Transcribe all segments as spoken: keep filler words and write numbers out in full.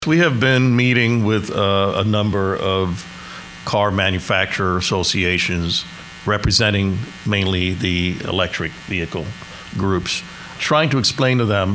We have been meeting with uh, a number of car manufacturer associations representing mainly the electric vehicle groups, trying to explain to them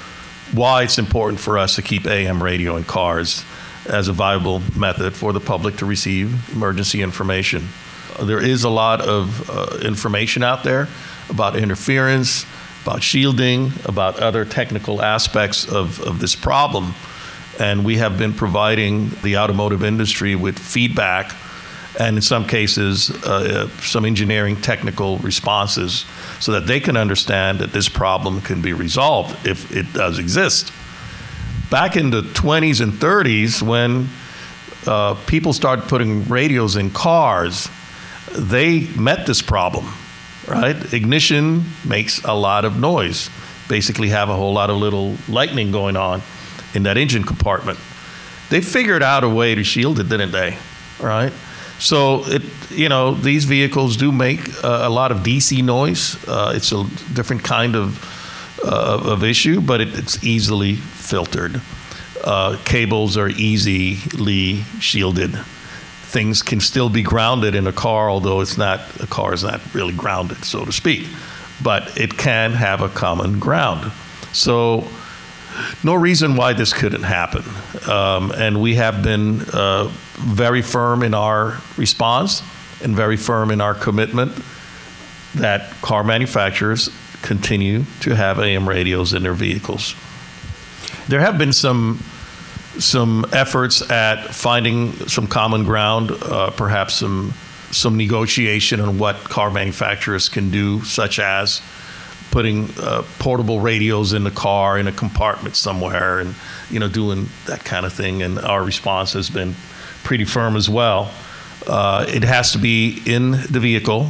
why it's important for us to keep A M radio in cars as a viable method for the public to receive emergency information. There is a lot of uh, information out there about interference, about shielding, about other technical aspects of, of this problem. And we have been providing the automotive industry with feedback and in some cases, uh, some engineering technical responses so that they can understand that this problem can be resolved if it does exist. Back in the twenties and thirties, when uh, people started putting radios in cars, they met this problem, right? Ignition makes a lot of noise. Basically have a whole lot of little lightning going on in that engine compartment. They figured out a way to shield it, didn't they? Right? So, it, you know, these vehicles do make uh, a lot of D C noise. Uh, it's a different kind of, uh, of issue, but it, it's easily filtered. Uh, cables are easily shielded. Things can still be grounded in a car, although it's not, a car is not really grounded, so to speak. But it can have a common ground. So, no reason why this couldn't happen. Um, and we have been uh, very firm in our response and very firm in our commitment that car manufacturers continue to have A M radios in their vehicles. There have been some, some efforts at finding some common ground, uh, perhaps some, some negotiation on what car manufacturers can do, such as putting uh, portable radios in the car in a compartment somewhere and, you know, doing that kind of thing. And our response has been pretty firm as well. Uh, it has to be in the vehicle,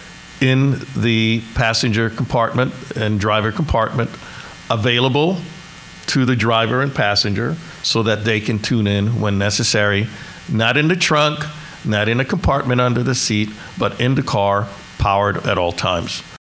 in the passenger compartment and driver compartment, available to the driver and passenger so that they can tune in when necessary, not in the trunk, not in a compartment under the seat, but in the car, powered at all times.